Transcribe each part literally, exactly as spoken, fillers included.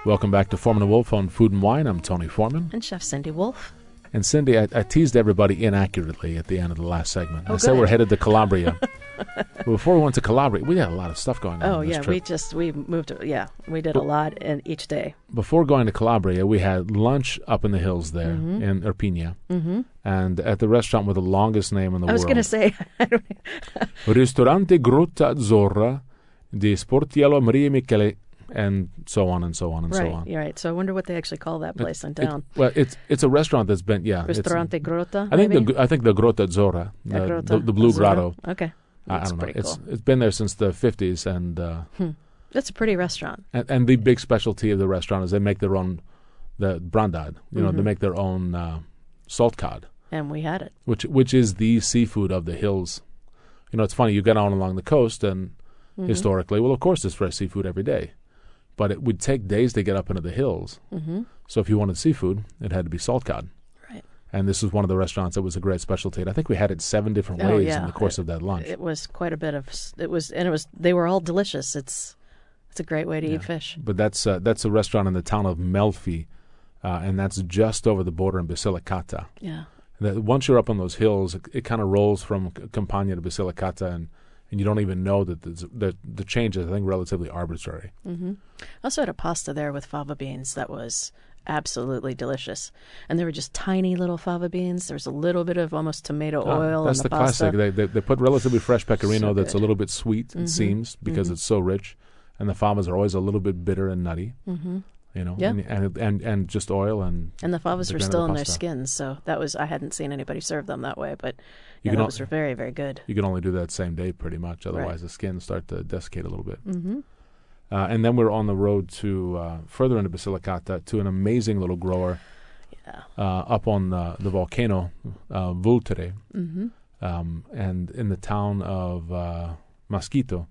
Welcome back to Foreman and Wolf on Food and Wine. I'm Tony Foreman. And Chef Cindy Wolf. And Cindy, I, I teased everybody inaccurately at the end of the last segment. Oh, I said good. we're headed to Calabria. Before we went to Calabria, we had a lot of stuff going on. Oh, on this yeah, trip. we just, we moved, yeah, we did But- a lot in each day. Before going to Calabria, we had lunch up in the hills there Mhm. in Irpinia, Mm-hmm. and at the restaurant with the longest name in the I was world. going to say, I don't- Ristorante Grotta Azzurra di Sportiello Maria Michele, and so on and so on and right, so on. you're right. So I wonder what they actually call that place in It- town. well, it's it's a restaurant that's been yeah. it's- Ristorante Grotta, I think maybe? the I think the Grotta Azzurra, The the, Grotta the, the Blue Azzurra? Grotto. Okay. I, I That's don't know. pretty It's cool. it's been there since the fifties, and uh, Hmm. That's a pretty restaurant. and, and the big specialty of the restaurant is they make their own the brandad. You know, they Mhm. make their own uh, salt cod, And we had it. which which is the seafood of the hills. You know, it's funny. You get on along the coast, and Mhm. historically, well, of course, there's fresh seafood every day, but it would take days to get up into the hills. Mm-hmm. So if you wanted seafood, it had to be salt cod. Right. And this was one of the restaurants that was a great specialty. And I think we had it seven different Oh, ways yeah. in the course of that lunch. It was quite a bit of, s- it was, and it was, they were all delicious. It's, it's a great way to Yeah. eat fish. But that's uh, that's a restaurant in the town of Melfi, uh, and that's just over the border in Basilicata. Yeah. That once you're up on those hills, it, it kind of rolls from C- Campania to Basilicata, and, and you don't even know that the, the, the change is, I think, relatively arbitrary. Mm-hmm. I also had a pasta there with fava beans that was absolutely delicious. And they were just tiny little fava beans. There was a little bit of almost tomato Ah, oil that's in the the, pasta. classic. They, they they put relatively fresh pecorino So that's a good. little bit sweet, it Mhm. seems, because Mhm. it's so rich, and the favas are always a little bit bitter and nutty. Mm-hmm. You know, Yeah. and, and and and just oil and And the favas The were grana still de in their pasta. skins, so that was, I hadn't seen anybody serve them that way, but You yeah, can al- those were very, very good. you can only do that same day pretty much. Otherwise, Right. the skins start to desiccate a little bit. Mm-hmm. Uh, and then we're on the road to uh, further into Basilicata to an amazing little grower Yeah. uh, up on uh, the volcano uh, Vulture, Mm-hmm. um, and in the town of uh, Masquito,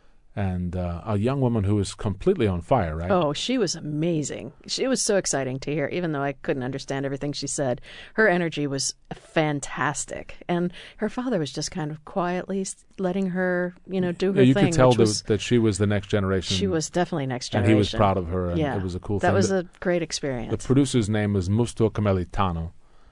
and uh, a young woman who is completely on fire, right? Oh, she was amazing. She was so exciting to hear, even though I couldn't understand everything she said. Her energy was fantastic. And her father was just kind of quietly s- letting her, you know, do her Yeah, you thing. could tell which that, was, that she was the next generation. she was definitely next and generation. he was proud of her, and Yeah. it was a cool That thing. was The- a great The experience. producer's name is Musto Camelitano,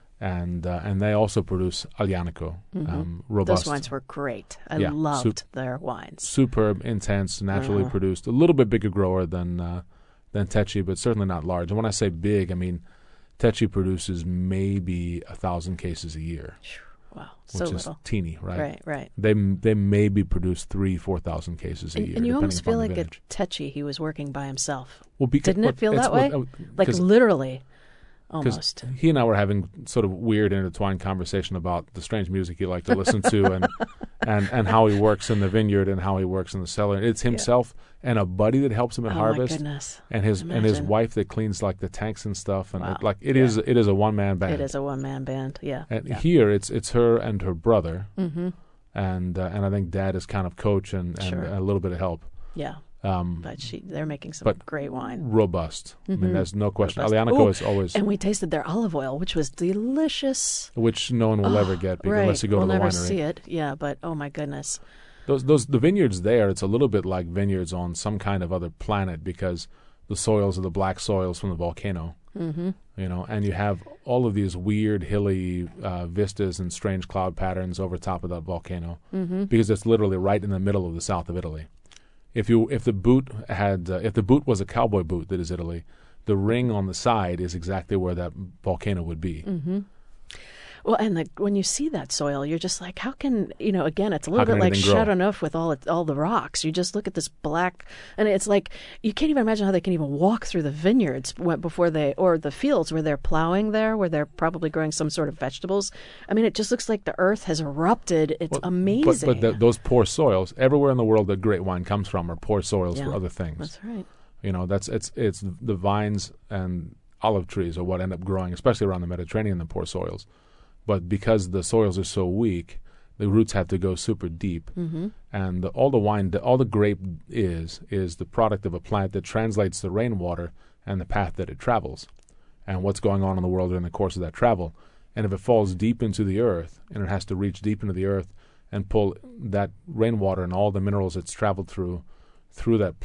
and uh, and they also produce Aglianico, Mhm. um, robust, Those wines were great. I Yeah, loved soup- their wines. superb, intense, naturally Uh-huh. produced. A little bit bigger grower than uh, than Tecci, but certainly not large. And when I say big, I mean Tecci produces maybe a thousand cases a year, Wow, so which is little. teeny, right? Right, right. They they maybe produce three, four thousand cases a And, year, and you depending almost upon feel the like vintage. at Tecci he was working by himself. Well, beca- Didn't it well, feel it's that what- way? uh, Like 'cause- literally, Because almost. he and I were having sort of weird intertwined conversation about the strange music he liked to listen to, and, and and how he works in the vineyard and how he works in the cellar. It's himself and a buddy that helps him at Oh harvest, my goodness. and his and his Imagine. wife that cleans like the tanks and stuff. And Wow. it, like it Yeah. is it is a one man band. It is a one man band. Yeah. And yeah. here it's it's her and her brother, Mm-hmm. and uh, and I think Dad is kind of coach and, and Sure. a little bit of help. Yeah. Um, But she, they're making some But- great wine. robust. I mean, Mhm. there's no question. Robust. Alianico Ooh, is always, And we tasted their olive oil, which was delicious. which no one will Oh, ever get because right. unless you go we'll to the never winery. see it. Yeah, but oh my goodness. Those those the vineyards there, it's a little bit like vineyards on some kind of other planet because the soils are the black soils from the volcano, Mm-hmm. you know, and you have all of these weird hilly uh, vistas and strange cloud patterns over top of that volcano Mm-hmm. because it's literally right in the middle of the south of Italy. If you if the boot had uh, if the boot was a cowboy boot that is Italy, the ring on the side is exactly where that volcano would be. Mm-hmm. Well, and the, when you see that soil, you're just like, how can, you know, again, it's a How little can bit like anything grow? Chateau Neuf with all it, all the rocks. You just look at this black, and it's like, you can't even imagine how they can even walk through the vineyards wh- before they, or the fields where they're plowing there, where they're probably growing some sort of vegetables. I mean, it just looks like the earth has erupted. It's Well, amazing. But, but th- those poor soils, everywhere in the world that great wine comes from, are poor soils for Yeah, other things. That's right. You know, that's it's it's the vines and olive trees are what end up growing, especially around the Mediterranean, the poor soils. But because the soils are so weak, the roots have to go super deep, Mm-hmm. and the, all the wine, the, all the grape is is the product of a plant that translates the rainwater and the path that it travels, and what's going on in the world during the course of that travel. And if it falls deep into the earth, and it has to reach deep into the earth and pull that rainwater and all the minerals it's traveled through through that plant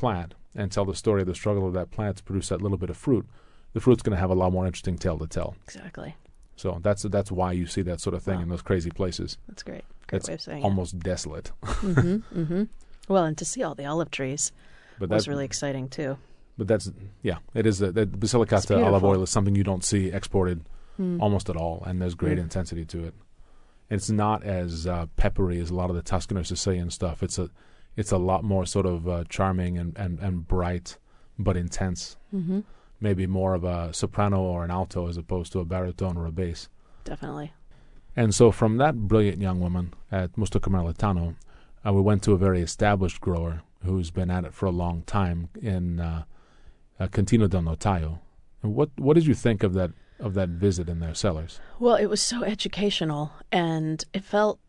and tell the story of the struggle of that plant to produce that little bit of fruit, the fruit's going to have a lot more interesting tale to tell. Exactly. So that's that's why you see that sort of thing Wow. in those crazy places. That's great. Great It's way of saying almost desolate. it. Mm-hmm, mm-hmm. Well, and to see all the olive trees But was that, really exciting too. but that's yeah, it is. A, that Basilicata olive beautiful. oil is something you don't see exported Mm. almost at all, and there's great Mm. intensity to it. It's not as uh, peppery as a lot of the Tuscan or Sicilian stuff. It's a it's a lot more sort of uh, charming and, and, and bright, but intense. Mm-hmm. Maybe more of a soprano or an alto as opposed to a baritone or a bass. Definitely. And so from that brilliant young woman at Musto Camerletano, uh, we went to a very established grower who's been at it for a long time in uh, uh, Cantino del Notaio. And what what did you think of that of that visit in their cellars? Well, it was so educational, and it felt,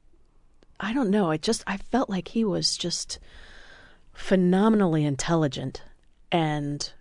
I don't know, it just, I felt like he was just phenomenally intelligent and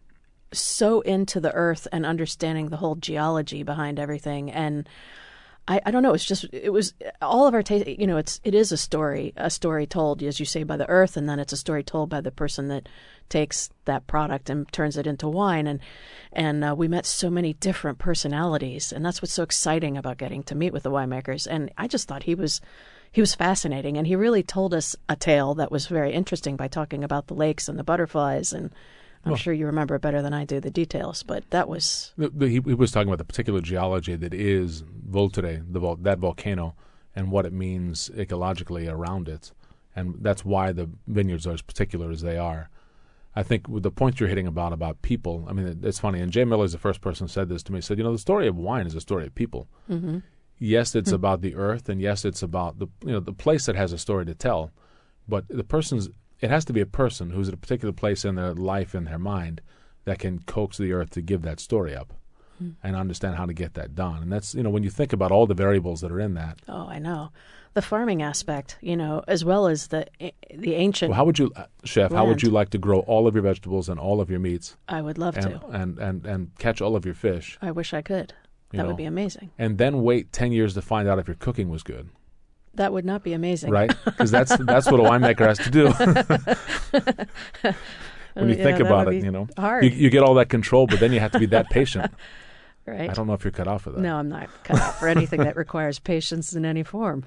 so into the earth and understanding the whole geology behind everything. And I, I don't know, it's just, it was all of our taste, you know, it's, it is a story, a story told, as you say, by the earth, and then it's a story told by the person that takes that product and turns it into wine. And, and uh, we met so many different personalities, and that's what's so exciting about getting to meet with the winemakers. And I just thought he was, he was fascinating, and he really told us a tale that was very interesting by talking about the lakes and the butterflies. And I'm Well, sure you remember it better than I do, the details, but that was, The, the, he, he was talking about the particular geology that is Voltere, the vol- that volcano, and what it means ecologically around it. And that's why the vineyards are as particular as they are. I think with the point you're hitting about about people, I mean, it, it's funny, and Jay Miller is the first person who said this to me. He said, you know, the story of wine is a story of people. mm-hmm. Yes, it's about the earth, and yes, it's about the you know the place that has a story to tell, but the person's it has to be a person who's at a particular place in their life, in their mind, that can coax the earth to give that story up Mm. and understand how to get that done. And that's, you know, when you think about all the variables that are in that. Oh, I know. The farming aspect, you know, as well as the the ancient. Well, how would you, uh, Chef, how would land. you like to grow all of your vegetables and all of your meats I would love and, to. and, and, and catch all of your fish, I wish I could. You That know. would be amazing. and then wait ten years to find out if your cooking was good, That would not be amazing. right? Because that's, that's what a winemaker has to do. When you Yeah, think that about would it, be you know, hard. you, you get all that control, but then you have to be that patient. Right. I don't know if you're cut off for that. No, I'm not cut out for anything that requires patience in any form.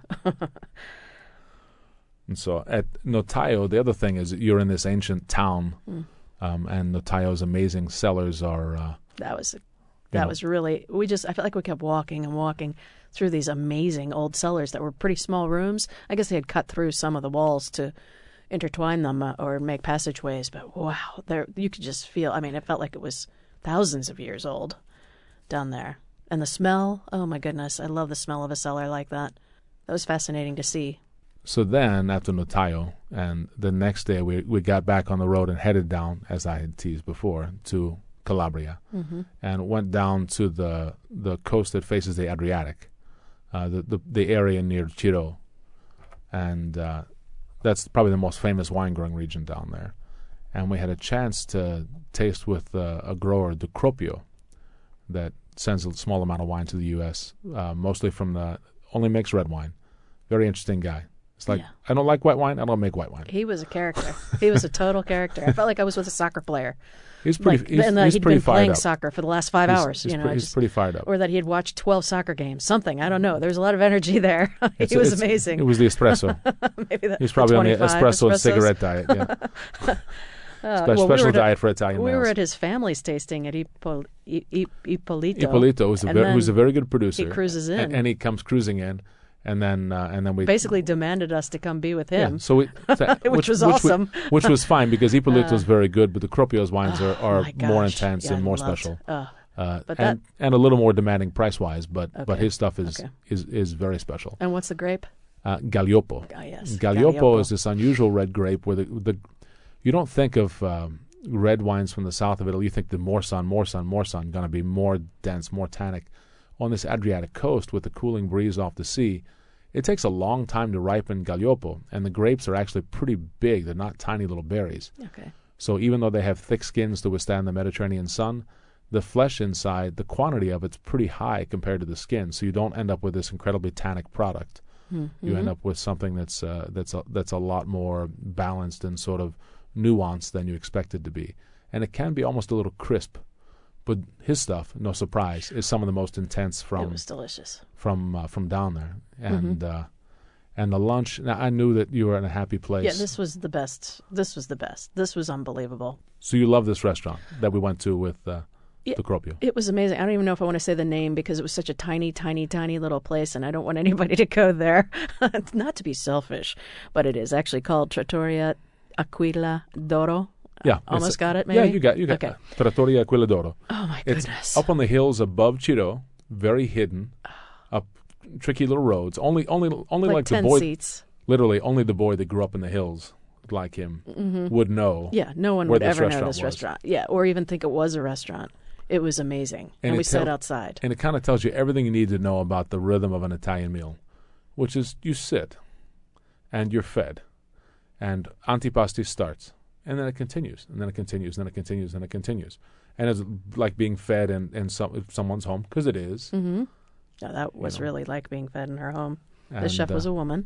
And so at Notaio, the other thing is that you're in this ancient town, Mm. um, and Notaio's amazing cellars are. Uh, That was you that know, was really. We just. I felt like we kept walking and walking through these amazing old cellars that were pretty small rooms. I guess they had cut through some of the walls to intertwine them uh, or make passageways. But wow, there you could just feel. I mean, it felt like it was thousands of years old down there. And the smell. Oh my goodness, I love the smell of a cellar like that. That was fascinating to see. So then, after Notaio, and the next day we we got back on the road and headed down, as I had teased before, to Calabria, Mm-hmm. and went down to the the coast that faces the Adriatic, uh, the, the the area near Ciro, and uh, that's probably the most famous wine growing region down there. And we had a chance to taste with uh, a grower, De Cropio, that sends a small amount of wine to the U S, uh, mostly from the only makes red wine. Very interesting guy. It's like, Yeah. I don't like white wine. I don't make white wine. He was a character. He was a total character. I felt like I was with a soccer player. He's pretty. Like, he's and uh, he's he'd pretty been fired playing up. soccer for the last five He's- hours. He's, you know, pre- I he's just- pretty fired up. or that he had watched twelve soccer games. Something I don't know. There was a lot of energy there. he It's- was it's- amazing. It was the espresso. Maybe the, He's probably on the twenty-five espresso and espressos. cigarette diet. Yeah, Uh, Spe- well, we special were at- diet for Italian We males. were at his family's tasting at Ippo, I, I, Ippolito. Ippolito, who's a, and ver- who's a then very good producer. He cruises in. and, and he comes cruising in, and then uh, and then we Basically demanded us to come be with yeah. him. So we, so- Which was awesome. Which, which was fine because Ippolito is very good, but the Cropio's wines are, Oh, are my more gosh. intense Yeah, and I more loved- special. uh, Uh, But and, and a little more demanding price wise, but but Okay. his stuff is Okay. is, is very special. and what's the grape? Uh, Gagliopo. Ah, yes. Gagliopo is this unusual red grape where the, the you don't think of um, red wines from the south of Italy. You think the Morsan, Morsan, Morsan going to be more dense, more tannic. On this Adriatic coast with the cooling breeze off the sea, it takes a long time to ripen Gagliopo, and the grapes are actually pretty big. They're not tiny little berries. Okay. So even though they have thick skins to withstand the Mediterranean sun, the flesh inside, the quantity of it's pretty high compared to the skin. So you don't end up with this incredibly tannic product. Mm-hmm. You end up with something that's uh, that's a, that's a lot more balanced and sort of nuanced than you expect it to be. And it can be almost a little crisp. But his stuff, no surprise, is some of the most intense from It was delicious. from uh, from down there. And mm-hmm. uh, and the lunch, now I knew that you were in a happy place. Yeah, this was the best. This was the best. This was unbelievable. So you love this restaurant that we went to with uh, yeah, the Cropio. It was amazing. I don't even know if I want to say the name because it was such a tiny, tiny, tiny little place, and I don't want anybody to go there. Not to be selfish, but it is actually called Trattoria Aquila d'Oro. Yeah, almost got it. Maybe? Yeah, you got you got okay. Trattoria Aquila d'Oro. Oh my It's goodness! up on the hills above Chiro, very hidden, up tricky little roads. Only, only, only like, like ten the boy. seats. Literally, only the boy that grew up in the hills, like him, mm-hmm. would know. Yeah, no one where would this ever know restaurant this was. restaurant. Yeah, or even think it was a restaurant. It was amazing, and, And we it tell- sat outside. And it kind of tells you everything you need to know about the rhythm of an Italian meal, which is you sit, and you're fed, and antipasti starts. And then it continues, and then it continues, and then it continues, and it continues. And it's like being fed in, in some, someone's home, because it is. Mm-hmm. Yeah, that was know. really like being fed in her home. And, The chef was uh, a woman.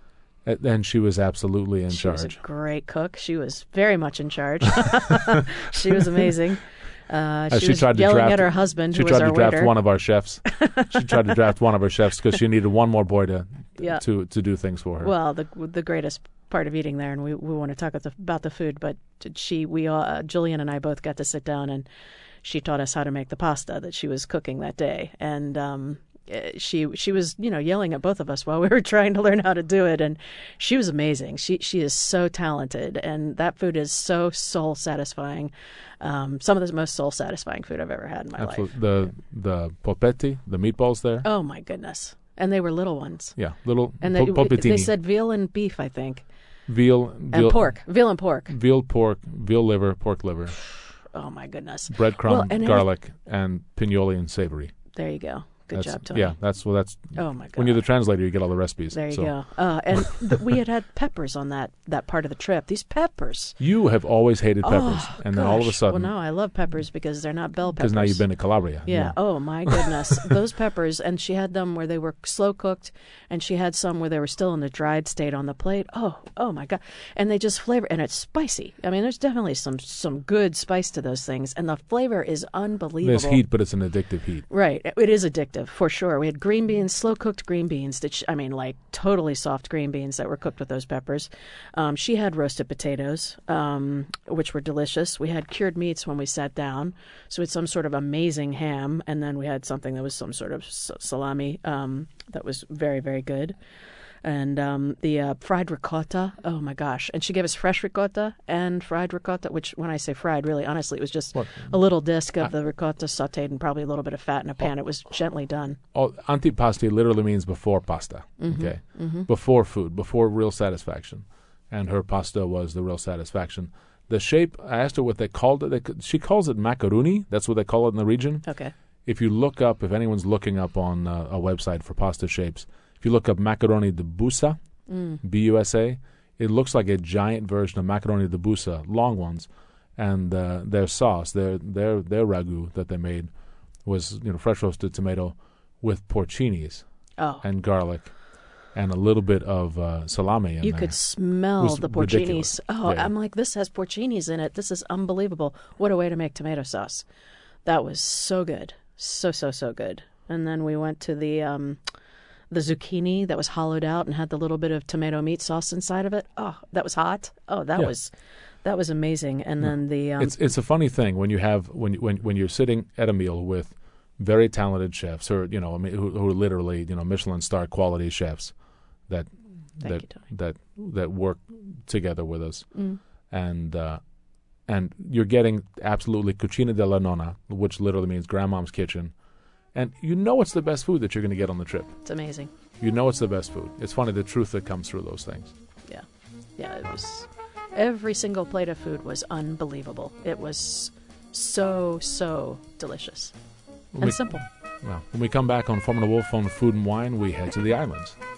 And she was absolutely in she charge. She was a great cook. She was very much in charge. She was amazing. Uh, she, Uh, she was tried to yelling draft, at her husband, She who tried was our to draft waiter. one of our chefs. She tried to draft one of our chefs because she needed one more boy to Yeah. to to do things for her. Well, the the greatest part of eating there, and we, we want to talk about the, about the food, but she, we, all, uh, Julian and I both got to sit down, and she taught us how to make the pasta that she was cooking that day, and um, eh, she she was you know yelling at both of us while we were trying to learn how to do it, and she was amazing. She she is so talented, and that food is so soul satisfying. Um, some of the most soul satisfying food I've ever had in my Absolutely. life. The the polpetti, the meatballs there. Oh my goodness! And they were little ones. Yeah, little And they, pol- polpettini. they said veal and beef, I think. veal, veal And pork. Veal and pork. veal, pork, veal liver, pork liver, Oh, my goodness. breadcrumb, Well, and garlic, and pignoli and savory. There you go. Good That's- job, Tony. Yeah, that's well. That's Oh, my God. when you're the translator, you get all the recipes. There you so. go. Uh, and th- we had had peppers on that, that part of the trip. These peppers. You have always hated peppers, Oh, and then all of a gosh. sudden, Well, no, I love peppers because they're not bell peppers. because now you've been to Calabria. Yeah. Oh my goodness, those peppers, and she had them where they were slow cooked, and she had some where they were still in the dried state on the plate. Oh, oh my God, and they just flavor, and it's spicy. I mean, there's definitely some some good spice to those things, and the flavor is unbelievable. There's heat, but it's an addictive heat. Right, it, it is addictive for sure. We had green beans, slow cooked green beans. That sh- I mean, like totally soft green beans that were cooked with those peppers. Um, she had roasted potatoes, um, which were delicious. We had cured meats when we sat down, so we had some sort of amazing ham, and then we had something that was some sort of s- salami um, that was very, very good. And um, the uh, fried ricotta, oh my gosh. And she gave us fresh ricotta and fried ricotta, which when I say fried, really, honestly, it was just What? a little disc of the ricotta sauteed and probably a little bit of fat in a pan. It was gently done. Oh, antipasti literally means before pasta. Mm-hmm. Okay, before food, before real satisfaction, and her pasta was the real satisfaction. The shape, I asked her what they called it. They, c- she calls it macaroni. That's what they call it in the region. Okay. If you look up, if anyone's looking up on uh, a website for pasta shapes, if you look up macaroni di busa, Mm. B U S A, it looks like a giant version of macaroni di busa, long ones, and uh, their sauce, their their their ragu that they made was you know fresh roasted tomato with porcinis Oh. and garlic and a little bit of uh, salami in You there. could smell was the ridiculous. porcinis. Oh, Yeah. I'm like, this has porcinis in it. This is unbelievable. What a way to make tomato sauce. That was so good. So, so, so good. And then we went to the um, the zucchini that was hollowed out and had the little bit of tomato meat sauce inside of it. Oh, that was hot. Oh, that Yeah. was that was amazing. And then the um, It's it's a funny thing when you have when you- when when you're sitting at a meal with very talented chefs, or you know, I mean, who, who are literally you know Michelin star quality chefs that Thank that you, Tony. that that work together with us, Mm. and uh, and you're getting absolutely cucina della nonna, which literally means grandmom's kitchen, and you know it's the best food that you're going to get on the trip. It's amazing. You know it's the best food. It's funny the truth that comes through those things. Yeah. Yeah, it was every single plate of food was unbelievable. It was so, so delicious. When And we, simple. well, when we come back on Formula Wolf on Food and Wine, we head to the islands.